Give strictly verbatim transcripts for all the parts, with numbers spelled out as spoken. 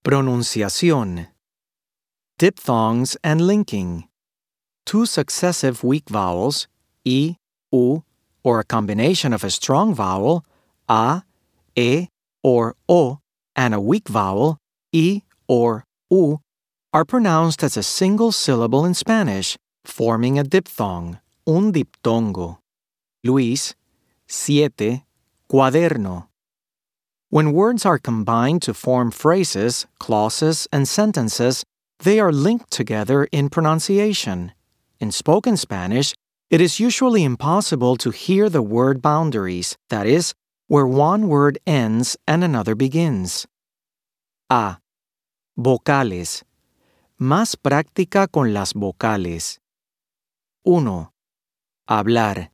Pronunciación. Diphthongs and linking. Two successive weak vowels, I, U, or a combination of a strong vowel, A, E, or O, and a weak vowel, I or U, are pronounced as a single syllable in Spanish, forming a diphthong, un diptongo. Luis, siete, cuaderno. When words are combined to form phrases, clauses, and sentences, they are linked together in pronunciation. In spoken Spanish, it is usually impossible to hear the word boundaries, that is, where one word ends and another begins. A. Vocales. Más práctica con las vocales. uno. Hablar.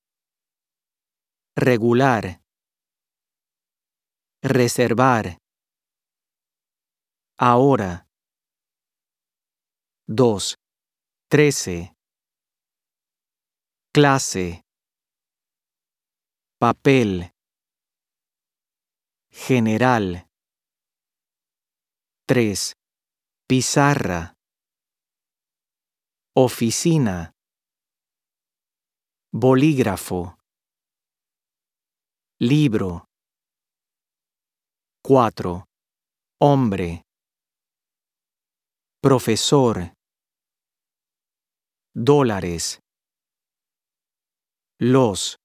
Regular. Reservar. Ahora. dos. Trece. Clase. Papel. General. tres. Pizarra. Oficina. Bolígrafo. Libro. cuatro. Hombre. Profesor. Dólares. Los.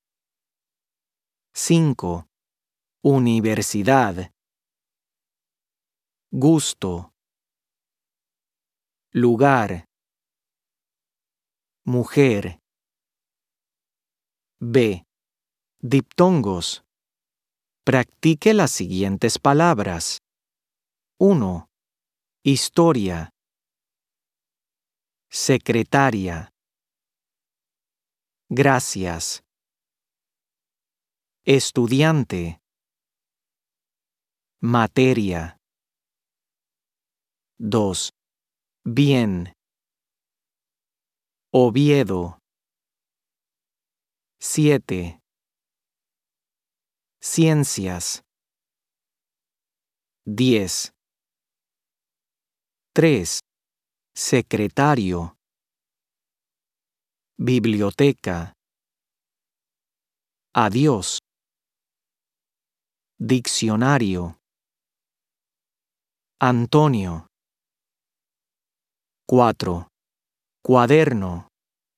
cinco. Universidad. Gusto. Lugar. Mujer. B. Diptongos. Practique las siguientes palabras. uno. Historia. Secretaria. Gracias. Estudiante. Materia. dos. Bien. Oviedo. siete. Ciencias. diez. tres. Secretario. Biblioteca. Adiós. Diccionario. Antonio. cuatro. Cuaderno.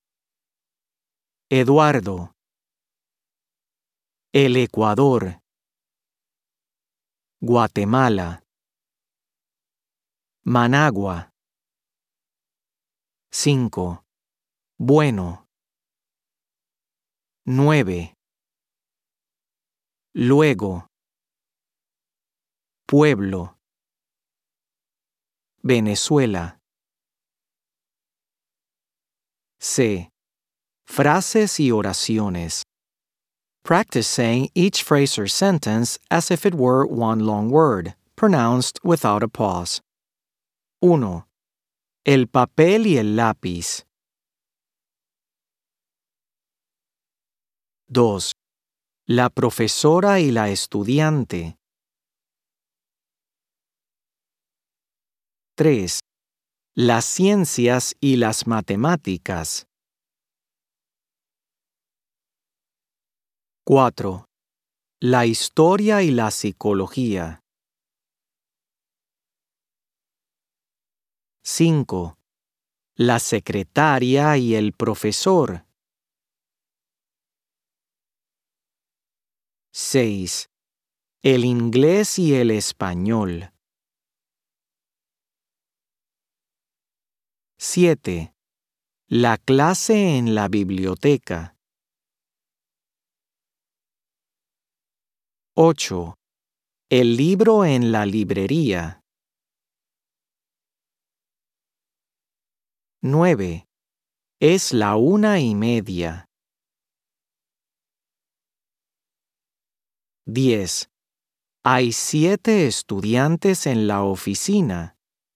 Eduardo. El Ecuador. Guatemala. Managua. cinco. Bueno. nueve. Luego. Pueblo. Venezuela. C. Frases y oraciones. Practice saying each phrase or sentence as if it were one long word, pronounced without a pause. uno. El papel y el lápiz. dos. La profesora y la estudiante. tres. Las ciencias y las matemáticas. cuatro. La historia y la psicología. cinco. La secretaria y el profesor. seis. El inglés y el español. siete. La clase en la biblioteca. ocho. El libro en la librería. nueve. Es la una y media. diez. Hay siete estudiantes en la oficina.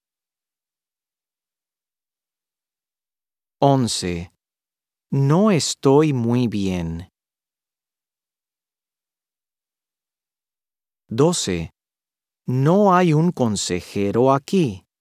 once. No estoy muy bien. doce. No hay un consejero aquí.